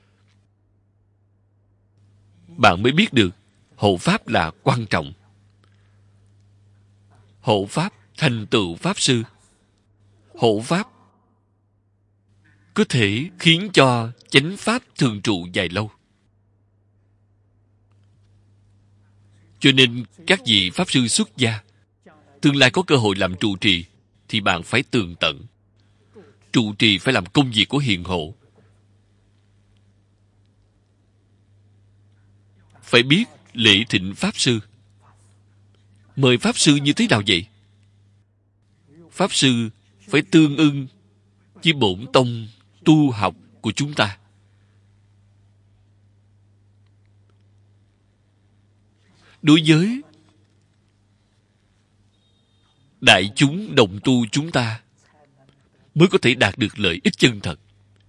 Bạn mới biết được hộ pháp là quan trọng. Hộ pháp thành tựu pháp sư. Hộ pháp có thể khiến cho chánh pháp thường trụ dài lâu. Cho nên các vị pháp sư xuất gia, tương lai có cơ hội làm trụ trì, thì bạn phải tường tận. Trụ trì phải làm công việc của hiền hộ. Phải biết lễ thịnh pháp sư. Mời pháp sư như thế nào vậy? Pháp sư phải tương ưng với bổn tông tu học của chúng ta. Đối với đại chúng đồng tu chúng ta mới có thể đạt được lợi ích chân thật.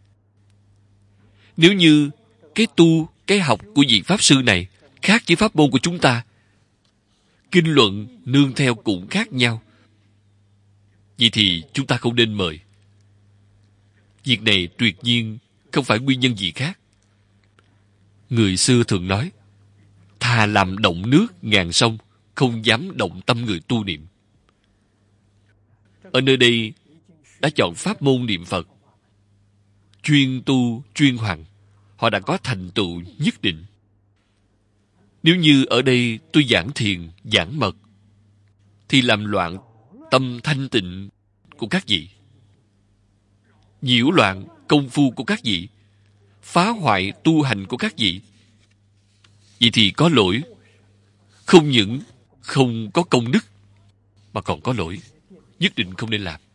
Nếu như cái tu, cái học của vị pháp sư này khác với pháp môn của chúng ta, kinh luận nương theo cũng khác nhau, vậy thì chúng ta không nên mời. Việc này tuyệt nhiên không phải nguyên nhân gì khác. Người xưa thường nói, thà làm động nước ngàn sông, không dám động tâm người tu niệm. Ở nơi đây đã chọn pháp môn niệm Phật, chuyên tu, chuyên hoằng. Họ đã có thành tựu nhất định. Nếu như ở đây tôi giảng thiền, giảng mật, thì làm loạn tâm thanh tịnh của các vị, nhiễu loạn công phu của các vị, phá hoại tu hành của các vị. Vậy thì có lỗi. Không những không có công đức, mà còn có lỗi. Nhất định không nên làm.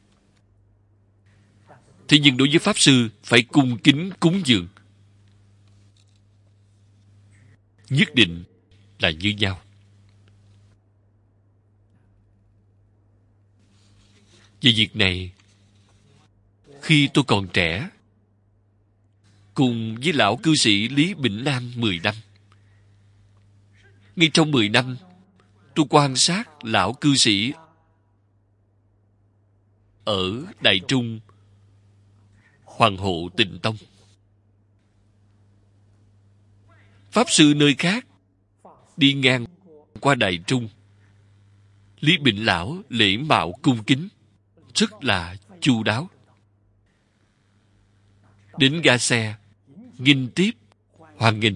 Thế nhưng đối với pháp sư, phải cung kính cúng dường. Nhất định là như nhau. Về việc này, khi tôi còn trẻ, cùng với lão cư sĩ Lý Bỉnh Nam mười năm. Ngay trong mười năm, tôi quan sát lão cư sĩ ở Đại Trung Hoàng Hộ Tịnh Tông. Pháp sư nơi khác đi ngang qua Đại Trung, Lý Bỉnh lão lễ mạo cung kính, rất là chu đáo. Đến ga xe, nghênh tiếp, hoan nghênh.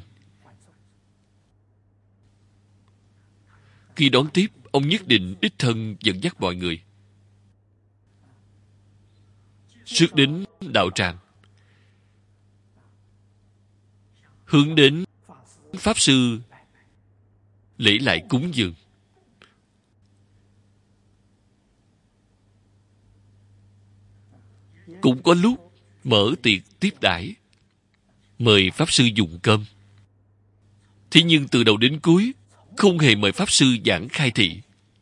Khi đón tiếp, ông nhất định đích thân dẫn dắt mọi người. Rước đến đạo tràng, hướng đến pháp sư lễ lại cúng dường. Cũng có lúc mở tiệc tiếp đãi, mời pháp sư dùng cơm. Thế nhưng từ đầu đến cuối không hề mời pháp sư giảng khai thị.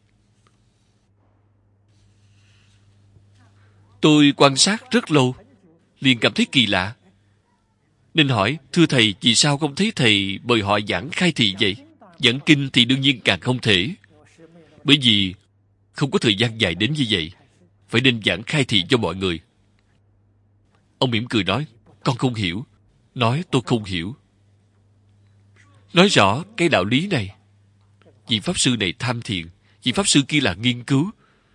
Tôi quan sát rất lâu, liền cảm thấy kỳ lạ, nên hỏi: thưa thầy, vì sao không thấy thầy mời họ giảng khai thị vậy? Giảng kinh thì đương nhiên càng không thể, bởi vì không có thời gian dài đến như vậy, phải nên giảng khai thị cho mọi người. Ông mỉm cười nói: con không hiểu. Nói tôi không hiểu. Nói rõ cái đạo lý này. Vị pháp sư này tham thiền, vị pháp sư kia là nghiên cứu.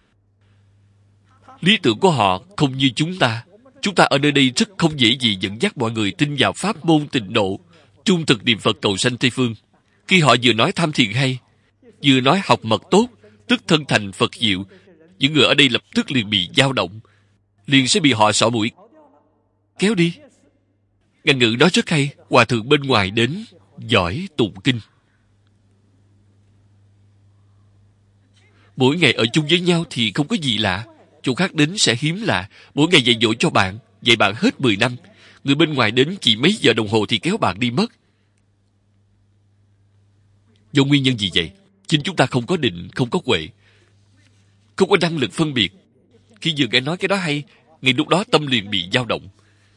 Lý tưởng của họ không như chúng ta. Chúng ta ở nơi đây rất không dễ gì dẫn dắt mọi người tin vào pháp môn tịnh độ, trung thực niệm Phật cầu sanh Tây Phương. Khi họ vừa nói tham thiền hay, vừa nói học mật tốt, tức thân thành Phật diệu, những người ở đây lập tức liền bị dao động, liền sẽ bị họ xỏ mũi kéo đi. Ngạn ngữ đó rất hay. Hòa thượng bên ngoài đến giỏi tụng kinh, mỗi ngày ở chung với nhau thì không có gì lạ, chỗ khác đến sẽ hiếm lạ. Mỗi ngày dạy dỗ cho bạn, dạy bạn hết mười năm. Người bên ngoài đến chỉ mấy giờ đồng hồ thì kéo bạn đi mất. Do nguyên nhân gì vậy? Chính chúng ta không có định, không có huệ, không có năng lực phân biệt. Khi vừa nghe nói cái đó hay, ngay lúc đó tâm liền bị dao động.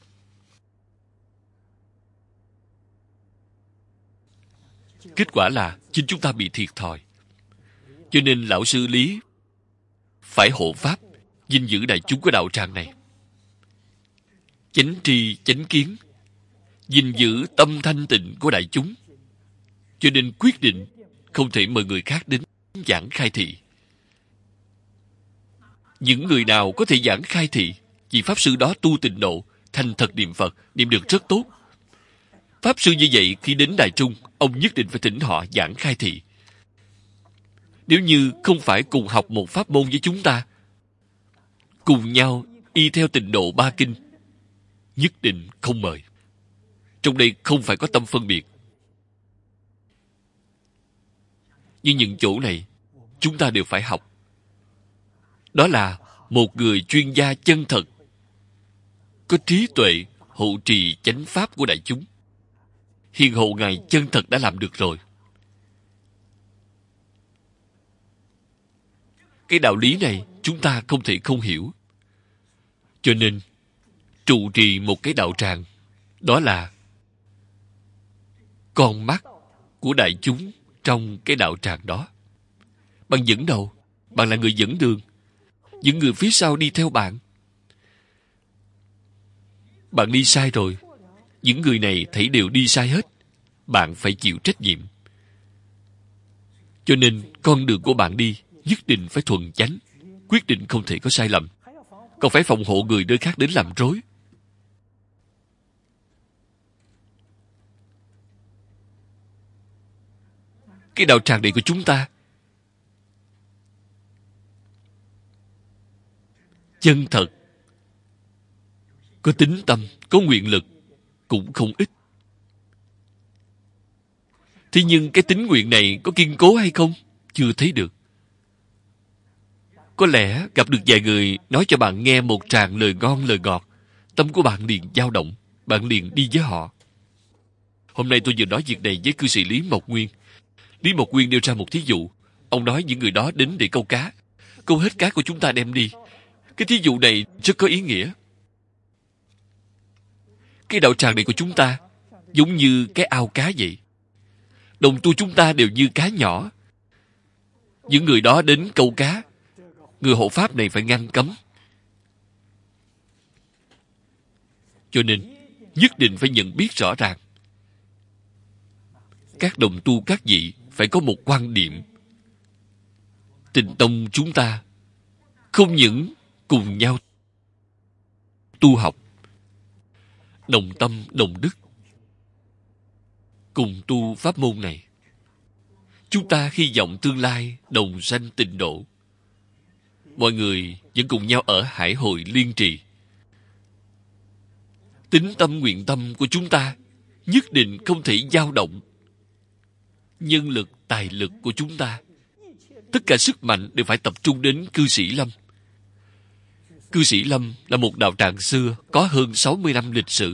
Kết quả là chính chúng ta bị thiệt thòi. Cho nên lão sư Lý phải hộ pháp, gìn giữ đại chúng của đạo tràng này. Chánh tri, chánh kiến, gìn giữ tâm thanh tịnh của đại chúng. Cho nên quyết định không thể mời người khác đến giảng khai thị. Những người nào có thể giảng khai thị, vì Pháp Sư đó tu tịnh độ, thành thật niệm Phật, niệm được rất tốt. Pháp Sư như vậy khi đến Đại Trung, ông nhất định phải thỉnh họ giảng khai thị. Nếu như không phải cùng học một pháp môn với chúng ta, cùng nhau y theo tịnh độ ba kinh, nhất định không mời. Trong đây không phải có tâm phân biệt. Nhưng những chỗ này, chúng ta đều phải học. Đó là một người chuyên gia chân thật, có trí tuệ, hộ trì chánh pháp của đại chúng. Hiền hộ Ngài chân thật đã làm được rồi. Cái đạo lý này chúng ta không thể không hiểu. Cho nên, trụ trì một cái đạo tràng, đó là con mắt của đại chúng trong cái đạo tràng đó. Bạn dẫn đầu, bạn là người dẫn đường. Những người phía sau đi theo bạn. Bạn đi sai rồi, những người này thấy đều đi sai hết. Bạn phải chịu trách nhiệm. Cho nên, con đường của bạn đi nhất định phải thuần chánh, quyết định không thể có sai lầm. Còn phải phòng hộ người nơi khác đến làm rối. Cái đạo tràng này của chúng ta chân thật, có tín tâm, có nguyện lực cũng không ít. Thế nhưng cái tín nguyện này có kiên cố hay không? Chưa thấy được. Có lẽ gặp được vài người nói cho bạn nghe một tràng lời ngon lời ngọt, tâm của bạn liền dao động, bạn liền đi với họ. Hôm nay tôi vừa nói việc này với cư sĩ Lý Mộc Nguyên. Lý Mộc Nguyên nêu ra một thí dụ. Ông nói những người đó đến để câu cá, câu hết cá của chúng ta đem đi. Cái thí dụ này rất có ý nghĩa. Cái đạo tràng này của chúng ta giống như cái ao cá vậy. Đồng tu chúng ta đều như cá nhỏ. Những người đó đến câu cá, người hộ pháp này phải ngăn cấm. Cho nên nhất định phải nhận biết rõ ràng. Các đồng tu các vị phải có một quan điểm. Tịnh tông chúng ta không những cùng nhau tu học, đồng tâm đồng đức, cùng tu pháp môn này. Chúng ta hy vọng tương lai đồng sanh tịnh độ. Mọi người vẫn cùng nhau ở hải hội liên trì. Tín tâm nguyện tâm của chúng ta nhất định không thể dao động. Nhân lực, tài lực của chúng ta, tất cả sức mạnh đều phải tập trung đến cư sĩ Lâm. Cư sĩ Lâm là một đạo tràng xưa, có hơn sáu mươi năm lịch sử.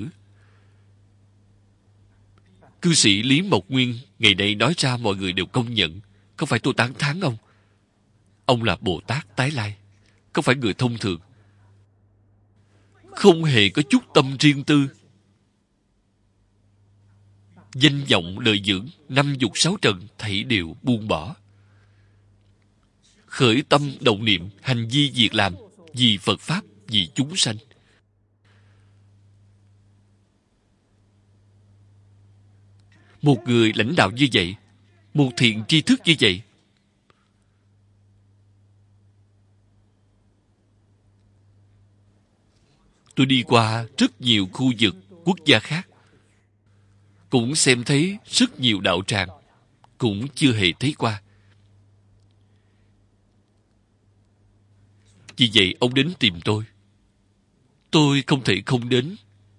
Cư sĩ Lý Mộc Nguyên ngày nay nói ra mọi người đều công nhận. Không phải tôi tán thán ông. Ông là Bồ Tát tái lai, không phải người thông thường. Không hề có chút tâm riêng tư. Danh vọng lợi dưỡng, năm dục sáu trần thảy đều buông bỏ. Khởi tâm động niệm, hành vi việc làm vì Phật Pháp, vì chúng sanh. Một người lãnh đạo như vậy, một thiện tri thức như vậy, tôi đi qua rất nhiều khu vực, quốc gia khác, cũng xem thấy rất nhiều đạo tràng, cũng chưa hề thấy qua. Vì vậy ông đến tìm tôi. Tôi không thể không đến.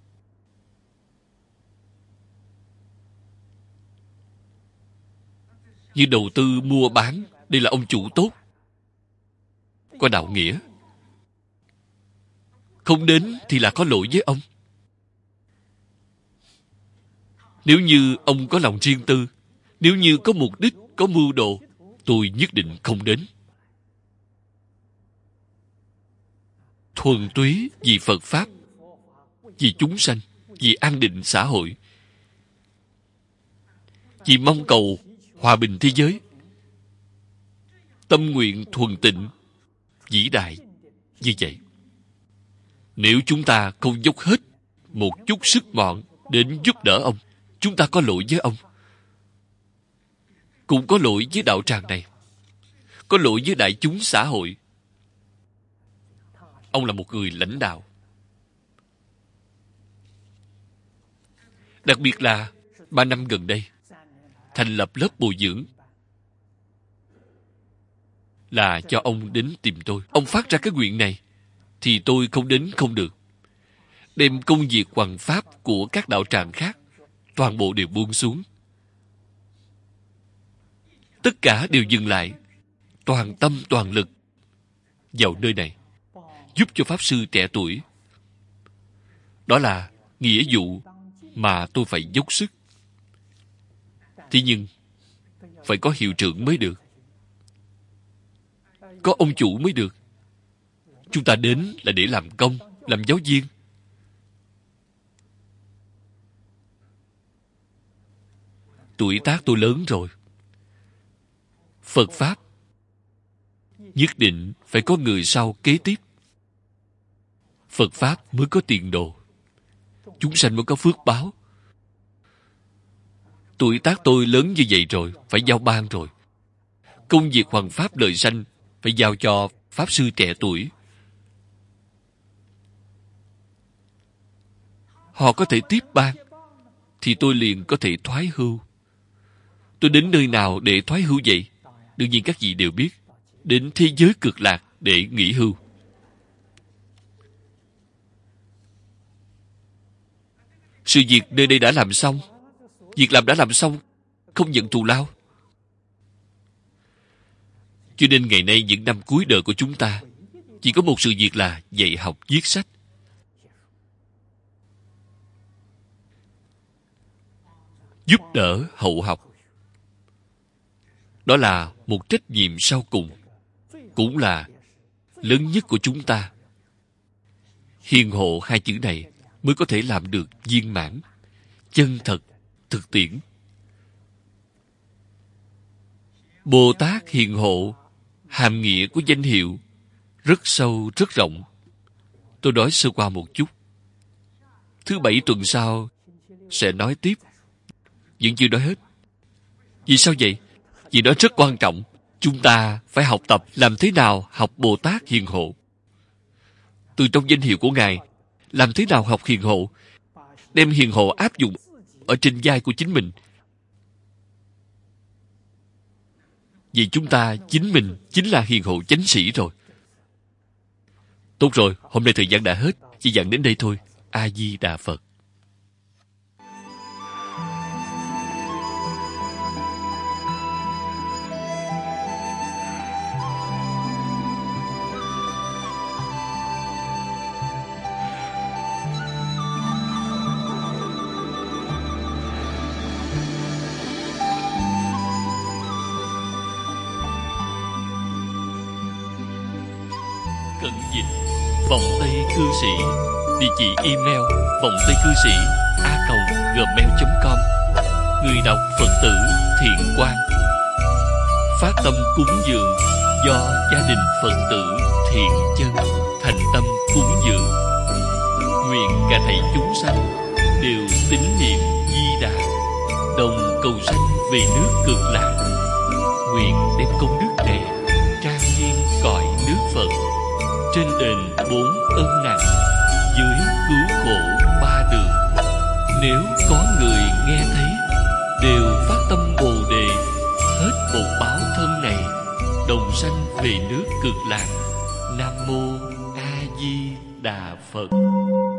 Như đầu tư mua bán, đây là ông chủ tốt, có đạo nghĩa. không đến thì là có lỗi với ông. Nếu như ông có lòng riêng tư, nếu như có mục đích, có mưu đồ, tôi nhất định không đến. Thuần túy vì Phật Pháp, vì chúng sanh, vì an định xã hội, vì mong cầu hòa bình thế giới. Tâm nguyện thuần tịnh, vĩ đại như vậy. Nếu chúng ta không dốc hết một chút sức mọn đến giúp đỡ ông, chúng ta có lỗi với ông, cũng có lỗi với đạo tràng này, có lỗi với đại chúng xã hội. Ông là một người lãnh đạo. Đặc biệt là ba năm gần đây, thành lập lớp bồi dưỡng là cho ông đến tìm tôi. Ông phát ra cái nguyện này, thì tôi không đến không được. Đem công việc hoằng pháp của các đạo tràng khác, toàn bộ đều buông xuống. Tất cả đều dừng lại, toàn tâm toàn lực vào nơi này, giúp cho Pháp Sư trẻ tuổi. Đó là nghĩa vụ mà tôi phải dốc sức. Thế nhưng, phải có hiệu trưởng mới được, có ông chủ mới được. Chúng ta đến là để làm công, làm giáo viên. Tuổi tác tôi lớn rồi. Phật Pháp nhất định phải có người sau kế tiếp. Phật Pháp mới có tiền đồ, chúng sanh mới có phước báo. Tuổi tác tôi lớn như vậy rồi, phải giao ban rồi. Công việc hoằng pháp đời sanh phải giao cho Pháp Sư trẻ tuổi. Họ có thể tiếp ban, thì tôi liền có thể thoái hưu. Tôi đến nơi nào để thoái hưu vậy? Đương nhiên các vị đều biết, đến thế giới cực lạc để nghỉ hưu. Sự việc nơi đây đã làm xong, việc làm đã làm xong, không nhận thù lao. Cho nên ngày nay những năm cuối đời của chúng ta chỉ có một sự việc là dạy học viết sách. Giúp đỡ hậu học. Đó là một trách nhiệm sau cùng, cũng là lớn nhất của chúng ta. Hiền hộ hai chữ này mới có thể làm được viên mãn, chân thật, thực tiễn. Bồ Tát hiền hộ, hàm nghĩa của danh hiệu rất sâu, rất rộng. Tôi nói sơ qua một chút. Thứ bảy tuần sau sẽ nói tiếp. Vẫn chưa nói hết. Vì sao vậy? Vì đó rất quan trọng. Chúng ta phải học tập làm thế nào học Bồ Tát hiền hộ. Từ trong danh hiệu của Ngài, làm thế nào học hiền hộ, đem hiền hộ áp dụng ở trên vai của chính mình. Vì chúng ta chính mình chính là hiền hộ chánh sĩ rồi. Tốt rồi, hôm nay thời gian đã hết, chỉ dặn đến đây thôi. A Di Đà Phật. Cận dịch vọng tây cư sĩ, địa chỉ email vọng tây cư sĩ a còng gmail chấm com. Người đọc Phật tử Thiện Quang. Phát tâm cúng dường do gia đình Phật tử Thiện Chân thành tâm cúng dường. Nguyện cả thảy chúng sanh đều tín niệm Di Đà, đồng cầu sanh về nước Cực Lạc. Nguyện đem công đức này trang nghiêm cõi nước Phật, trên đền bốn ân nặng, dưới cứu khổ ba đường. Nếu có người nghe thấy, đều phát tâm Bồ Đề, hết bột báo thân này, đồng sanh về nước Cực Lạc. Nam mô A Di Đà Phật.